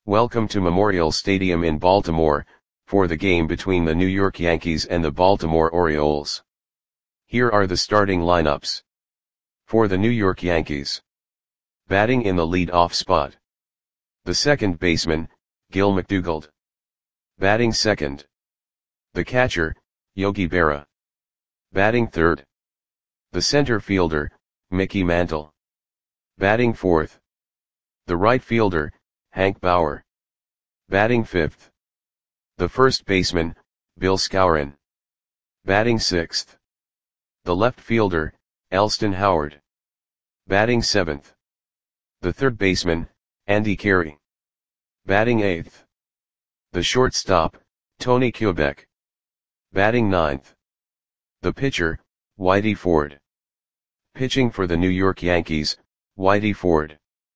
Welcome to Memorial Stadium in Baltimore, for the game between the New York Yankees and the Baltimore Orioles. Here are the starting lineups. For the New York Yankees. Batting in the lead-off spot. The second baseman, Gil McDougald. Batting second. The catcher, Yogi Berra. Batting third. The center fielder, Mickey Mantle. Batting fourth. The right fielder, Hank Bauer. Batting fifth. The first baseman, Bill Skowron. Batting sixth. The left fielder, Elston Howard. Batting seventh. The third baseman, Andy Carey. Batting eighth. The shortstop, Tony Kubek. Batting ninth. The pitcher, Whitey Ford. Pitching for the New York Yankees, Whitey Ford.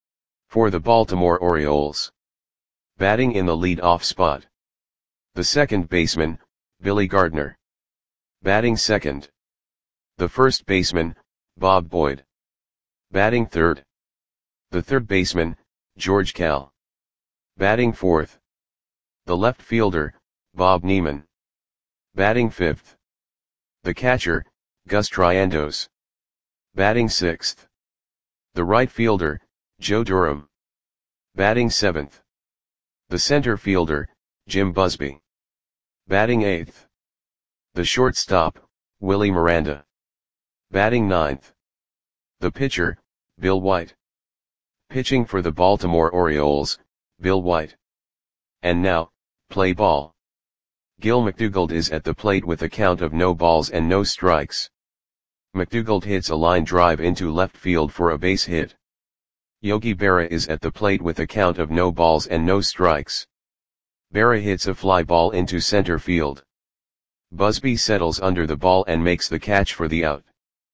For the Baltimore Orioles. Batting in the lead-off spot. The second baseman, Billy Gardner. Batting second. The first baseman, Bob Boyd. Batting third. The third baseman, George Kell. Batting fourth. The left fielder, Bob Neiman. Batting fifth. The catcher, Gus Triandos. Batting sixth. The right fielder, Joe Durham. Batting seventh. The center fielder, Jim Busby. Batting eighth. The shortstop, Willie Miranda. Batting ninth. The pitcher, Bill White. Pitching for the Baltimore Orioles, Bill White. And now, play ball. Gil McDougald is at the plate with a count of no balls and no strikes. McDougald hits a line drive into left field for a base hit. Yogi Berra is at the plate with a count of no balls and no strikes. Berra hits a fly ball into center field. Busby settles under the ball and makes the catch for the out.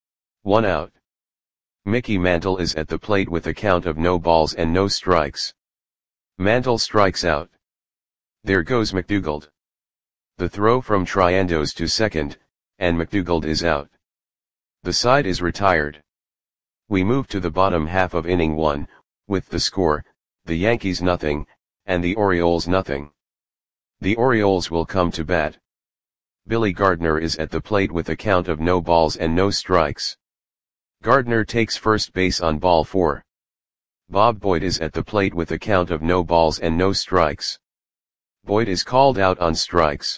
1 out. Mickey Mantle is at the plate with a count of no balls and no strikes. Mantle strikes out. There goes McDougald. The throw from Triandos to second, and McDougald is out. The side is retired. We move to the bottom half of inning 1, with the score, the Yankees nothing, and the Orioles nothing. The Orioles will come to bat. Billy Gardner is at the plate with a count of no balls and no strikes. Gardner takes first base on ball 4. Bob Boyd is at the plate with a count of no balls and no strikes. Boyd is called out on strikes.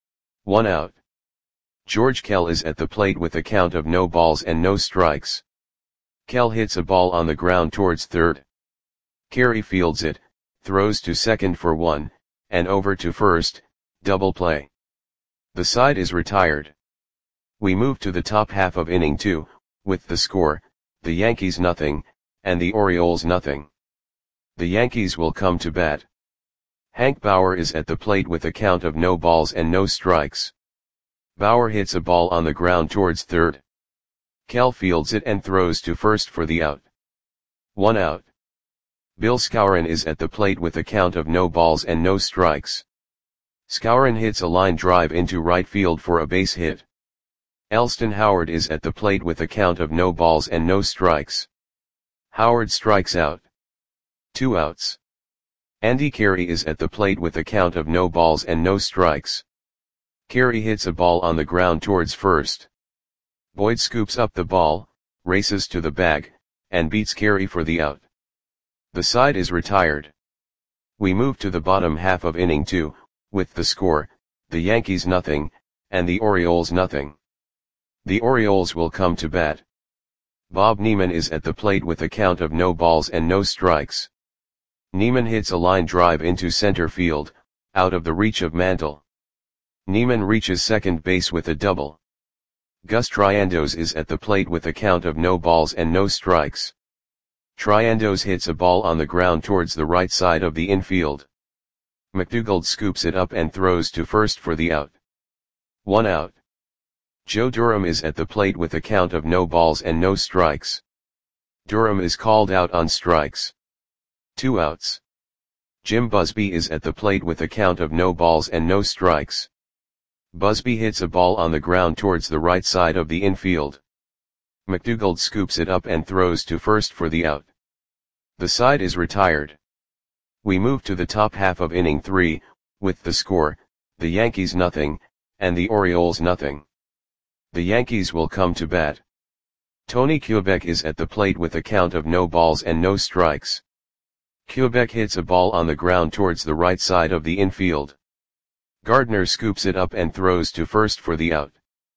1 out. George Kell is at the plate with a count of no balls and no strikes. Kell hits a ball on the ground towards third. Carey fields it, throws to second for 1, and over to first, double play. The side is retired. We move to the top half of inning 2, with the score, the Yankees nothing, and the Orioles nothing. The Yankees will come to bat. Hank Bauer is at the plate with a count of no balls and no strikes. Bauer hits a ball on the ground towards third. Kell fields it and throws to first for the out. 1 out. Bill Skowron is at the plate with a count of no balls and no strikes. Skowron hits a line drive into right field for a base hit. Elston Howard is at the plate with a count of no balls and no strikes. Howard strikes out. 2 outs. Andy Carey is at the plate with a count of no balls and no strikes. Carey hits a ball on the ground towards first. Boyd scoops up the ball, races to the bag, and beats Carey for the out. The side is retired. We move to the bottom half of inning 2, with the score, the Yankees nothing, and the Orioles nothing. The Orioles will come to bat. Bob Neiman is at the plate with a count of no balls and no strikes. Neiman hits a line drive into center field, out of the reach of Mantle. Neiman reaches second base with a double. Gus Triandos is at the plate with a count of no balls and no strikes. Triandos hits a ball on the ground towards the right side of the infield. McDougald scoops it up and throws to first for the out. 1 out. Joe Durham is at the plate with a count of no balls and no strikes. Durham is called out on strikes. 2 outs. Jim Busby is at the plate with a count of no balls and no strikes. Busby hits a ball on the ground towards the right side of the infield. McDougald scoops it up and throws to first for the out. The side is retired. We move to the top half of inning 3, with the score, the Yankees nothing, and the Orioles nothing. The Yankees will come to bat. Tony Kubek is at the plate with a count of no balls and no strikes. Kubek hits a ball on the ground towards the right side of the infield. Gardner scoops it up and throws to first for the out.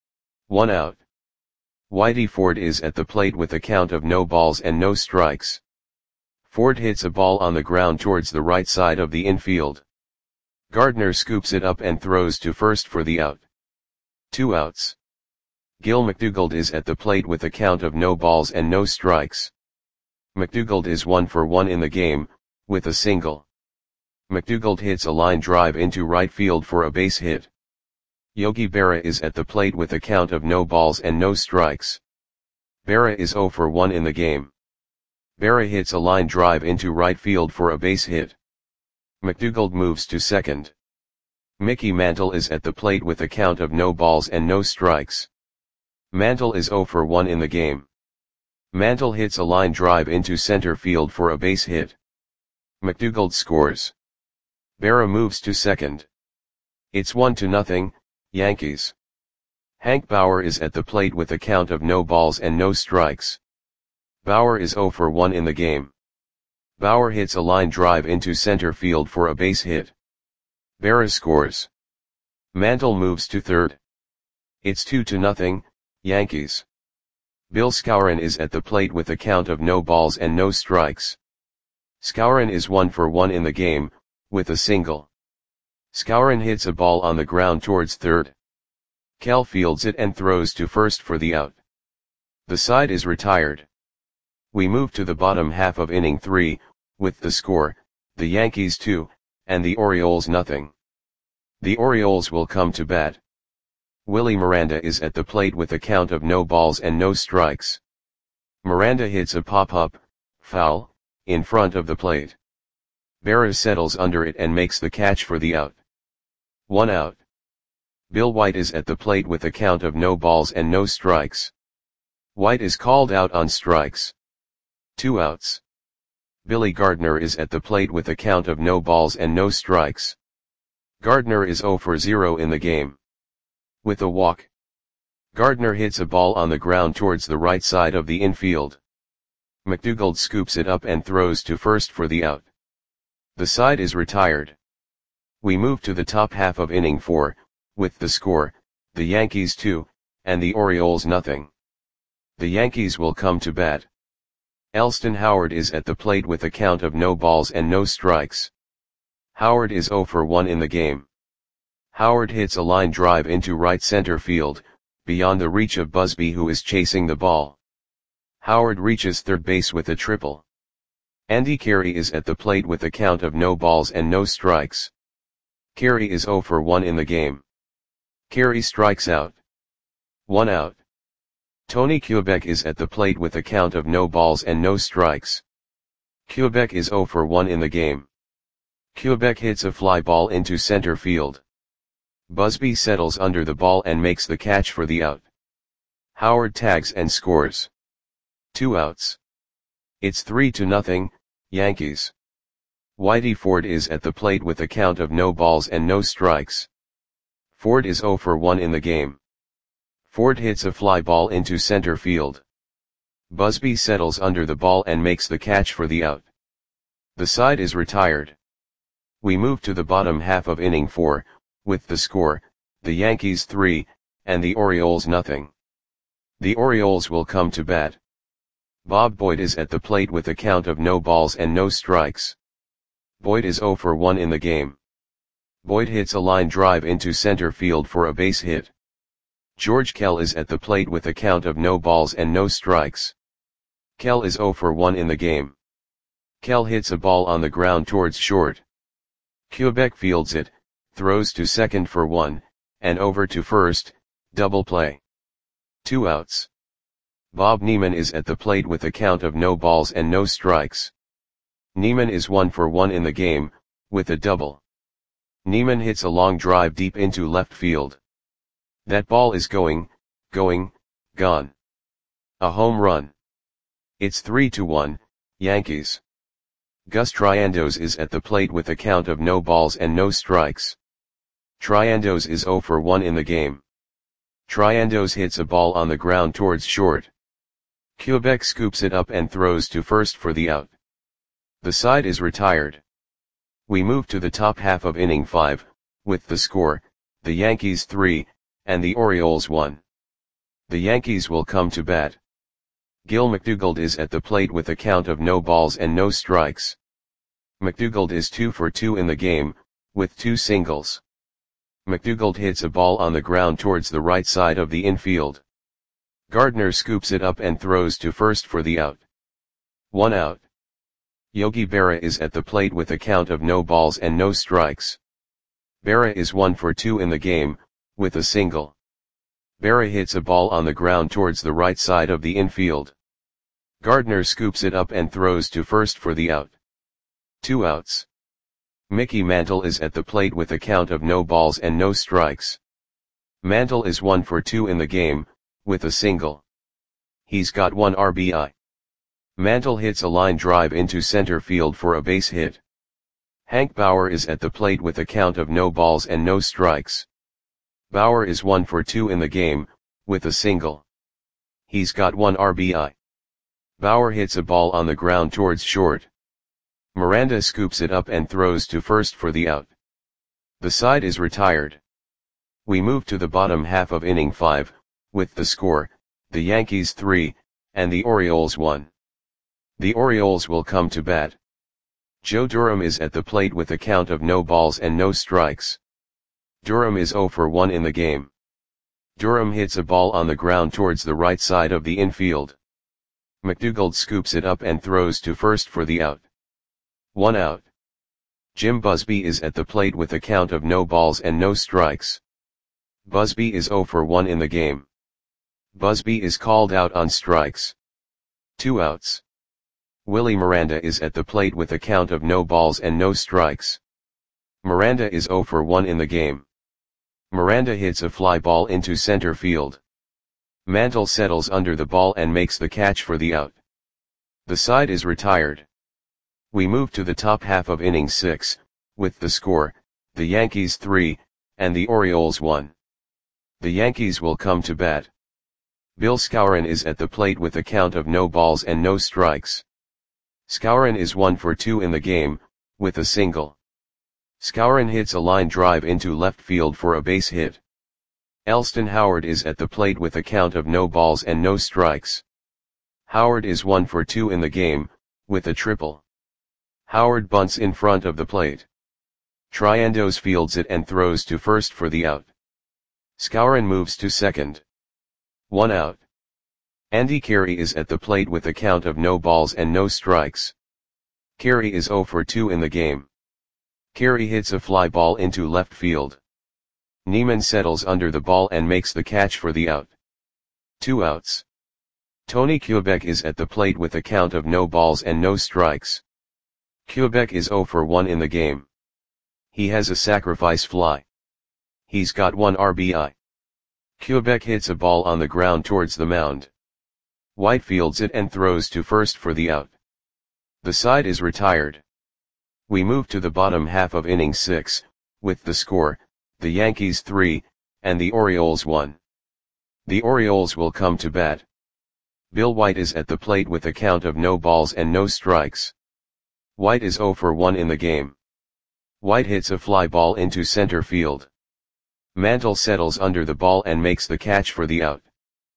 1 out. Whitey Ford is at the plate with a count of no balls and no strikes. Ford hits a ball on the ground towards the right side of the infield. Gardner scoops it up and throws to first for the out. 2 outs. Gil McDougald is at the plate with a count of no balls and no strikes. McDougald is 1 for 1 in the game, with a single. McDougald hits a line drive into right field for a base hit. Yogi Berra is at the plate with a count of no balls and no strikes. Berra is 0 for 1 in the game. Berra hits a line drive into right field for a base hit. McDougald moves to second. Mickey Mantle is at the plate with a count of no balls and no strikes. Mantle is 0 for 1 in the game. Mantle hits a line drive into center field for a base hit. McDougald scores. Berra moves to second. It's 1-0, Yankees. Hank Bauer is at the plate with a count of no balls and no strikes. Bauer is 0 for 1 in the game. Bauer hits a line drive into center field for a base hit. Berra scores. Mantle moves to third. It's 2-0, Yankees. Bill Skowron is at the plate with a count of no balls and no strikes. Skowron is 1 for 1 in the game, with a single. Skowron hits a ball on the ground towards third. Kell fields it and throws to first for the out. The side is retired. We move to the bottom half of inning 3, with the score, the Yankees 2, and the Orioles nothing. The Orioles will come to bat. Willie Miranda is at the plate with a count of no balls and no strikes. Miranda hits a pop-up, foul, in front of the plate. Berra settles under it and makes the catch for the out. 1 out. Bill White is at the plate with a count of no balls and no strikes. White is called out on strikes. 2 outs. Billy Gardner is at the plate with a count of no balls and no strikes. Gardner is 0 for 0 in the game. With a walk. Gardner hits a ball on the ground towards the right side of the infield. McDougald scoops it up and throws to first for the out. The side is retired. We move to the top half of inning 4, with the score, the Yankees 2, and the Orioles nothing. The Yankees will come to bat. Elston Howard is at the plate with a count of no balls and no strikes. Howard is 0 for 1 in the game. Howard hits a line drive into right center field, beyond the reach of Busby who is chasing the ball. Howard reaches third base with a triple. Andy Carey is at the plate with a count of no balls and no strikes. Carey is 0 for 1 in the game. Carey strikes out. 1 out. Tony Kubek is at the plate with a count of no balls and no strikes. Kubek is 0 for 1 in the game. Kubek hits a fly ball into center field. Busby settles under the ball and makes the catch for the out. Howard tags and scores. 2 outs. It's 3-0, Yankees. Whitey Ford is at the plate with a count of no balls and no strikes. Ford is 0 for 1 in the game. Ford hits a fly ball into center field. Busby settles under the ball and makes the catch for the out. The side is retired. We move to the bottom half of inning 4, with the score, the Yankees 3, and the Orioles nothing. The Orioles will come to bat. Bob Boyd is at the plate with a count of no balls and no strikes. Boyd is 0 for 1 in the game. Boyd hits a line drive into center field for a base hit. George Kell is at the plate with a count of no balls and no strikes. Kell is 0 for 1 in the game. Kell hits a ball on the ground towards short. Kubek fields it, throws to second for 1, and over to first, double play. 2 outs. Bob Neiman is at the plate with a count of no balls and no strikes. Neiman is 1 for 1 in the game, with a double. Neiman hits a long drive deep into left field. That ball is gone. A home run. It's 3-1, Yankees. Gus Triandos is at the plate with a count of no balls and no strikes. Triandos is 0 for 1 in the game. Triandos hits a ball on the ground towards short. Quebec scoops it up and throws to first for the out. The side is retired. We move to the top half of inning 5, with the score, the Yankees 3, and the Orioles 1. The Yankees will come to bat. Gil McDougald is at the plate with a count of no balls and no strikes. McDougald is 2 for 2 in the game, with 2 singles. McDougald hits a ball on the ground towards the right side of the infield. Gardner scoops it up and throws to first for the out. 1 out. Yogi Berra is at the plate with a count of no balls and no strikes. Berra is 1 for 2 in the game, with a single. Berra hits a ball on the ground towards the right side of the infield. Gardner scoops it up and throws to first for the out. 2 outs. Mickey Mantle is at the plate with a count of no balls and no strikes. Mantle is 1 for 2 in the game, with a single. He's got 1 RBI. Mantle hits a line drive into center field for a base hit. Hank Bauer is at the plate with a count of no balls and no strikes. Bauer is 1 for 2 in the game, with a single. He's got 1 RBI. Bauer hits a ball on the ground towards short. Miranda scoops it up and throws to first for the out. The side is retired. We move to the bottom half of inning 5, with the score, the Yankees 3, and the Orioles 1. The Orioles will come to bat. Joe Durham is at the plate with a count of no balls and no strikes. Durham is 0 for 1 in the game. Durham hits a ball on the ground towards the right side of the infield. McDougald scoops it up and throws to first for the out. 1 out. Jim Busby is at the plate with a count of no balls and no strikes. Busby is 0 for 1 in the game. Busby is called out on strikes. 2 outs. Willie Miranda is at the plate with a count of no balls and no strikes. Miranda is 0 for 1 in the game. Miranda hits a fly ball into center field. Mantle settles under the ball and makes the catch for the out. The side is retired. We move to the top half of inning 6, with the score, the Yankees 3, and the Orioles 1. The Yankees will come to bat. Bill Skowron is at the plate with a count of no balls and no strikes. Skowron is 1 for 2 in the game, with a single. Skowron hits a line drive into left field for a base hit. Elston Howard is at the plate with a count of no balls and no strikes. Howard is 1 for 2 in the game, with a triple. Howard bunts in front of the plate. Triandos fields it and throws to first for the out. Skowron moves to second. 1 out. Andy Carey is at the plate with a count of no balls and no strikes. Carey is 0 for 2 in the game. Carey hits a fly ball into left field. Neiman settles under the ball and makes the catch for the out. 2 outs. Tony Quebec is at the plate with a count of no balls and no strikes. Quebec is 0 for 1 in the game. He has a sacrifice fly. He's got 1 RBI. Quebec hits a ball on the ground towards the mound. White fields it and throws to first for the out. The side is retired. We move to the bottom half of inning 6, with the score, the Yankees 3, and the Orioles 1. The Orioles will come to bat. Bill White is at the plate with a count of no balls and no strikes. White is 0 for 1 in the game. White hits a fly ball into center field. Mantle settles under the ball and makes the catch for the out.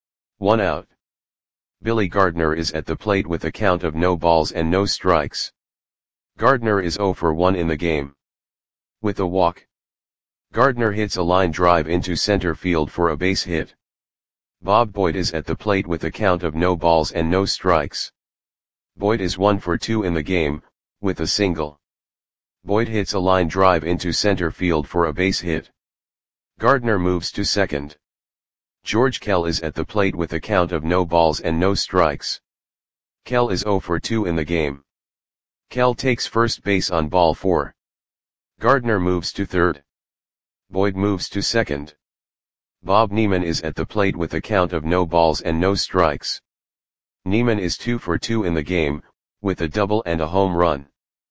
1 out. Billy Gardner is at the plate with a count of no balls and no strikes. Gardner is 0 for 1 in the game. With a walk. Gardner hits a line drive into center field for a base hit. Bob Boyd is at the plate with a count of no balls and no strikes. Boyd is 1 for 2 in the game, with a single. Boyd hits a line drive into center field for a base hit. Gardner moves to second. George Kell is at the plate with a count of no balls and no strikes. Kell is 0 for 2 in the game. Kell takes first base on ball 4. Gardner moves to third. Boyd moves to second. Bob Neiman is at the plate with a count of no balls and no strikes. Neiman is 2 for 2 in the game, with a double and a home run.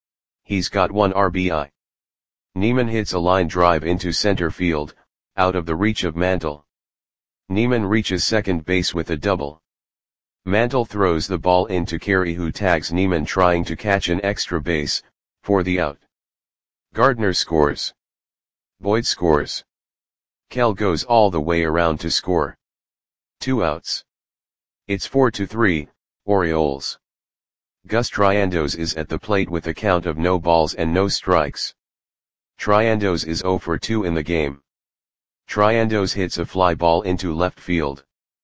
He's got 1 RBI. Neiman hits a line drive into center field, out of the reach of Mantle. Neiman reaches second base with a double. Mantle throws the ball into Carey, who tags Neiman trying to catch an extra base, for the out. Gardner scores. Boyd scores. Kell goes all the way around to score. 2 outs. It's 4-3, Orioles. Gus Triandos is at the plate with a count of no balls and no strikes. Triandos is 0 for 2 in the game. Triandos hits a fly ball into left field.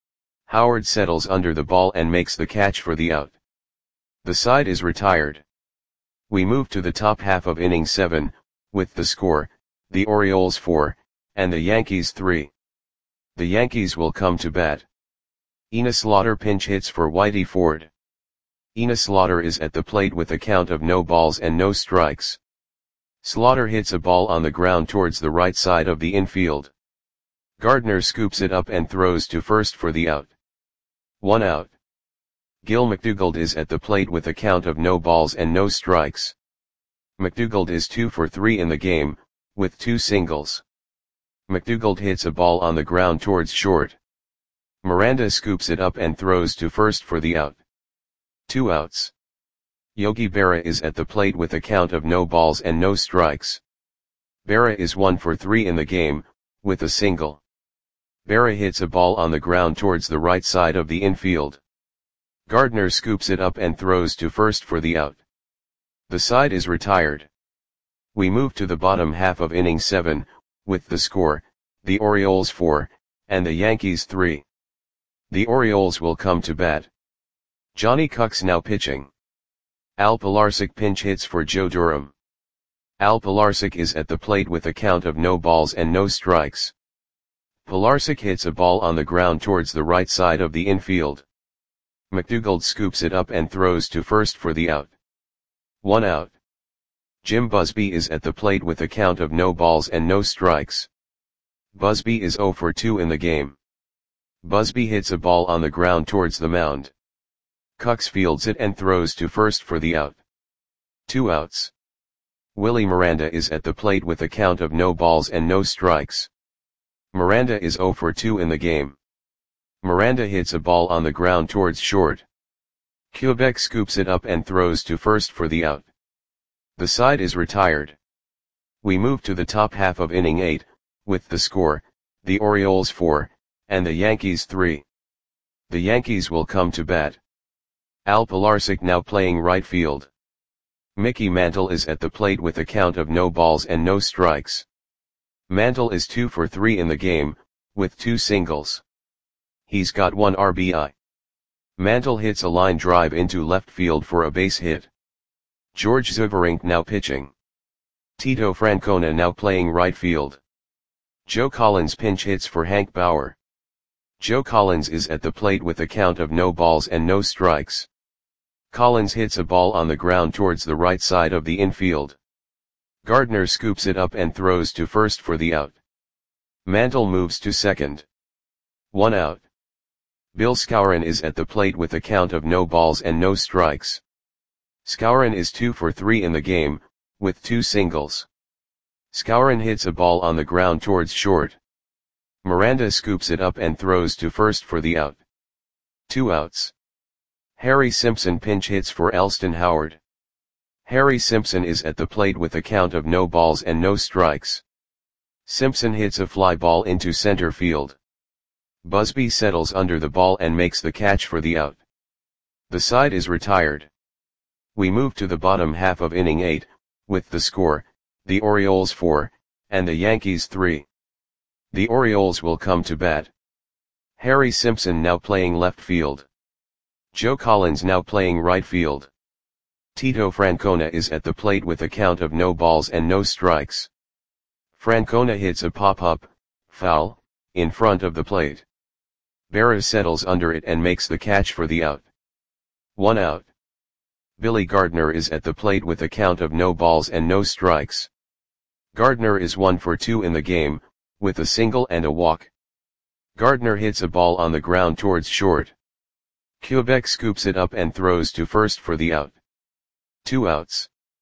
Howard settles under the ball and makes the catch for the out. The side is retired. We move to the top half of inning 7, with the score, the Orioles 4, and the Yankees 3. The Yankees will come to bat. Enos Slaughter pinch hits for Whitey Ford. Enos Slaughter is at the plate with a count of no balls and no strikes. Slaughter hits a ball on the ground towards the right side of the infield. Gardner scoops it up and throws to first for the out. 1 out. Gil McDougald is at the plate with a count of no balls and no strikes. McDougald is 2 for 3 in the game, with 2 singles. McDougald hits a ball on the ground towards short. Miranda scoops it up and throws to first for the out. 2 outs. Yogi Berra is at the plate with a count of no balls and no strikes. Berra is 1 for 3 in the game, with a single. Berra hits a ball on the ground towards the right side of the infield. Gardner scoops it up and throws to first for the out. The side is retired. We move to the bottom half of inning 7, with the score, the Orioles 4, and the Yankees 3. The Orioles will come to bat. Johnny Cucks now pitching. Al Pilarczyk pinch hits for Joe Durham. Al Pilarczyk is at the plate with a count of no balls and no strikes. Pilarczyk hits a ball on the ground towards the right side of the infield. McDougald scoops it up and throws to first for the out. 1 out. Jim Busby is at the plate with a count of no balls and no strikes. Busby is 0 for 2 in the game. Busby hits a ball on the ground towards the mound. Cucks fields it and throws to first for the out. 2 outs. Willie Miranda is at the plate with a count of no balls and no strikes. Miranda is 0 for 2 in the game. Miranda hits a ball on the ground towards short. Quebec scoops it up and throws to first for the out. The side is retired. We move to the top half of inning 8, with the score, the Orioles 4, and the Yankees 3. The Yankees will come to bat. Al Pilarczyk now playing right field. Mickey Mantle is at the plate with a count of no balls and no strikes. Mantle is 2 for 3 in the game, with 2 singles. He's got 1 RBI. Mantle hits a line drive into left field for a base hit. George Zuberink now pitching. Tito Francona now playing right field. Joe Collins pinch hits for Hank Bauer. Joe Collins is at the plate with a count of no balls and no strikes. Collins hits a ball on the ground towards the right side of the infield. Gardner scoops it up and throws to first for the out. Mantle moves to second. 1 out. Bill Skowron is at the plate with a count of no balls and no strikes. Skowron is 2 for 3 in the game, with 2 singles. Skowron hits a ball on the ground towards short. Miranda scoops it up and throws to first for the out. 2 outs. Harry Simpson pinch hits for Elston Howard. Harry Simpson is at the plate with a count of no balls and no strikes. Simpson hits a fly ball into center field. Busby settles under the ball and makes the catch for the out. The side is retired. We move to the bottom half of inning 8, with the score, the Orioles 4, and the Yankees 3. The Orioles will come to bat. Harry Simpson now playing left field. Joe Collins now playing right field. Tito Francona is at the plate with a count of no balls and no strikes. Francona hits a pop-up, foul, in front of the plate. Berra settles under it and makes the catch for the out. 1 out. Billy Gardner is at the plate with a count of no balls and no strikes. Gardner is 1 for 2 in the game, with a single and a walk. Gardner hits a ball on the ground towards short. Quebec scoops it up and throws to first for the out. 2 outs.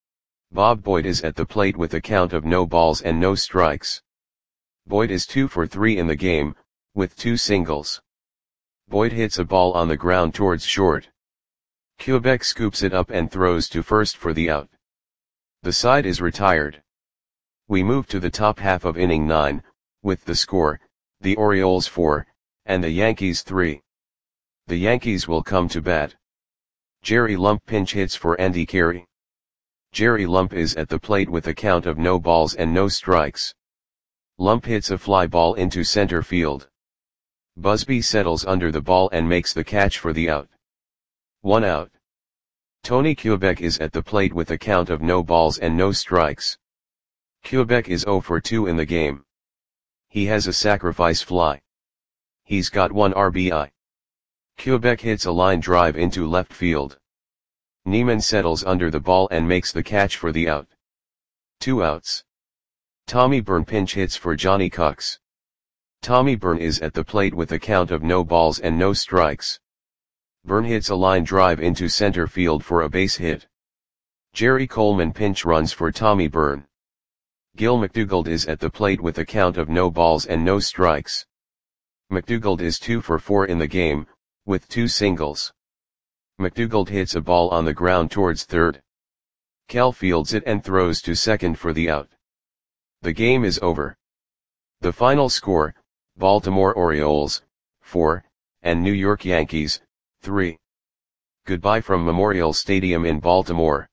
Bob Boyd is at the plate with a count of no balls and no strikes. Boyd is 2 for 3 in the game, with 2 singles. Boyd hits a ball on the ground towards short. Quebec scoops it up and throws to first for the out. The side is retired. We move to the top half of inning 9, with the score, the Orioles 4, and the Yankees 3. The Yankees will come to bat. Jerry Lump pinch hits for Andy Carey. Jerry Lump is at the plate with a count of no balls and no strikes. Lump hits a fly ball into center field. Busby settles under the ball and makes the catch for the out. 1 out. Tony Quebec is at the plate with a count of no balls and no strikes. Quebec is 0 for 2 in the game. He has a sacrifice fly. He's got 1 RBI. Quebec hits a line drive into left field. Neiman settles under the ball and makes the catch for the out. 2 outs. Tommy Byrne pinch hits for Johnny Cox. Tommy Byrne is at the plate with a count of no balls and no strikes. Byrne hits a line drive into center field for a base hit. Jerry Coleman pinch runs for Tommy Byrne. Gil McDougald is at the plate with a count of no balls and no strikes. McDougald is 2 for 4 in the game, with 2 singles. McDougald hits a ball on the ground towards third. Cal fields it and throws to second for the out. The game is over. The final score, Baltimore Orioles, 4, and New York Yankees, 3. Goodbye from Memorial Stadium in Baltimore.